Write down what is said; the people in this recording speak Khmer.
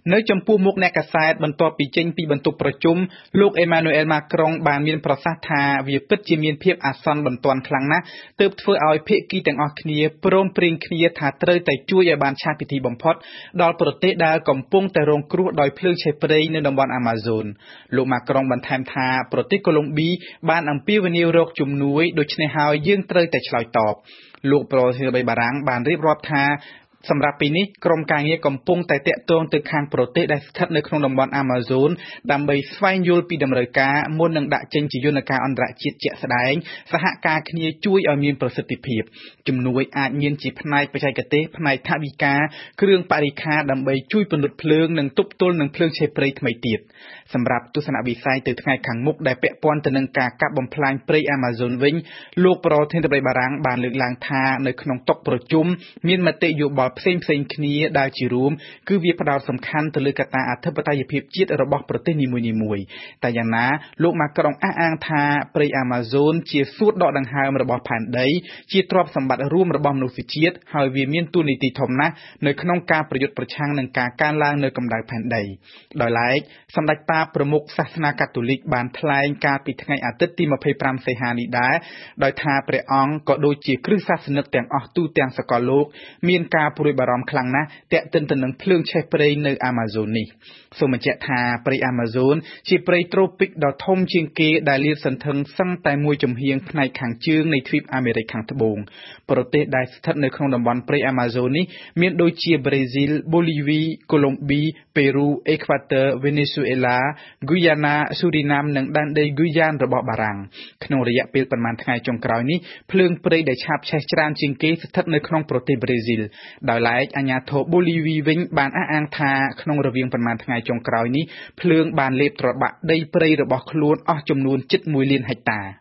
នៅចំពោះមុខអ្នកកាសែតបន្ទាប់ពីចេញពីបន្ទប់ប្រជុំលោកអេម៉ានូអែលម៉ាក្រុងបានមានប្រសាសន៍ថាវាពិតជាមានភាពអាសន្នបន្ទាន់ខ្លាំងណាស់ទើបធ្វើឲ្យភាគីទាំងអស់គ្នាព្រមព្រៀងគ្នាថាត្រូវតែជួយឲ្យបានឆាប់ពិធីបំផុតដល់ប្រទេសដែលកំពុងតែរងគ្រោះដោយភ្លើងឆេះព្រៃនៅតំបន់អាម៉ាហ្សូនលោកម៉ាក្រុងបន្ថែមថាប្រទេសកូឡុំប៊ីបានអំពាវនាវរកជំនួយដូច្នេះហើយយើងត្រូវតែឆ្លើយតបលោកប្រធានាធិបតីបារាំងបានរៀបរាប់ថាសម្រាប់ពេលនេះក្រុមការងារកំពុងតែតាក់ទងទៅខាងប្រទេសដែលស្ថិតនៅក្នុងតំបន់អាម៉ាហ្សូនដើម្បីស្វែងយល់ពីតម្រូវការមុននឹងដាក់ចេញជាយន្តការអន្តរជាតិជាក់ស្ដែងសហការគ្នាជួយឲ្យមានប្រសិទ្ធភាពជំនួយអាចមានជាផ្នែកបច្ចេកទេសផ្នែកថវិកាគ្រឿងបរិក្ខារដើម្បីជួយពន្លត់ភ្លើងនិងទប់ទល់នឹងភ្លើងឆេះព្រៃថ្មីទៀតសម្រាប់ទស្សនវិស័យទៅថ្ងៃខាងមុខដែលពាក់ព័ន្ធទៅនឹងការកាប់បំផ្លាញព្រៃអាម៉ាហ្សូនវិញលោកប្រធានាធិបតីបារាំងបានលើកឡើងថានៅក្នុងតុប្រជុំមានមតិយោបល់ផ្សេងៗគ្នាដែលជារួមគឺវាផ្ដោតសំខាន់ទៅលើកត្តាអធិបតេយ្យភាពជាតិរបស់ប្រទេសនីមួយៗតែយ៉ាងណាលោកម៉ាក្រុងអះអាងថាព្រៃអាម៉ាហ្សូនជាសួតដកដង្ហើមរបស់ផែនដីជាទ្រព្យសម្បត្តិរួមរបស់មនុស្សជាតិហើយវាមានតួនាទីធំណាស់នៅក្នុងការប្រយុទ្ធប្រឆាំងនឹងការកើនឡើងនៅកម្ដៅផែនដីដោយឡែកសម្ដេចតាប្រមុខសាសនាកាតូលិកបានថ្លែងកាលពីថ្ងៃអាទិត្យទី25សីហានេះដែរដោយថាព្រះអង្គក៏ដូចជាគ្រឹះសាសនិកទាំងអស់ទូទាំងសកលលោកមានការព្រួយបារម្ភខ្លាំងណាស់ទាក់ទិនទៅនឹងភ្លើងឆេះព្រៃនៅអាម៉ាហ្សូននេះសូមបញ្ជាក់ថាព្រៃអាម៉ាហ្សូនជាព្រៃត្រូពិកដ៏ធំជាងគេដែលលាតសន្ធឹងសឹងតែមួយចំហៀងផ្នែកខាងជើងនៃទ្វីបអាមេរិកខាងត្បូងប្រទេសដែលស្ថិតនៅក្នុងតំបន់ព្រៃអាម៉ាហ្សូននេះមានដូចជាប្រេស៊ីលបូលីវីកូឡុំប៊ីពេរូអេក្វាទ័រវេណេស៊ុយអេឡាហ្គូយ៉ាណាស៊ូរីណាមនិងដែនដីហ្គូយ៉ានរបស់បារាំងក្នុងរយៈពេលប៉ុន្មានថ្ងៃចុងក្រោយនេះភ្លើងព្រៃដែលឆាបឆេះច្រើនជាងគេស្ថិតនៅក្នុងប្រទេសប្រេស៊ីលដោយឡែកអាជ្ញាធរបូលីវីវិញបានអះអាងថាក្នុងរវាងប៉ុន្មានថ្ងៃចុងក្រោយនេះភ្លើងបានលេបត្របាក់ដីព្រៃរបស់ខ្លួនអស់ចំនួនជិត1លានហិកតា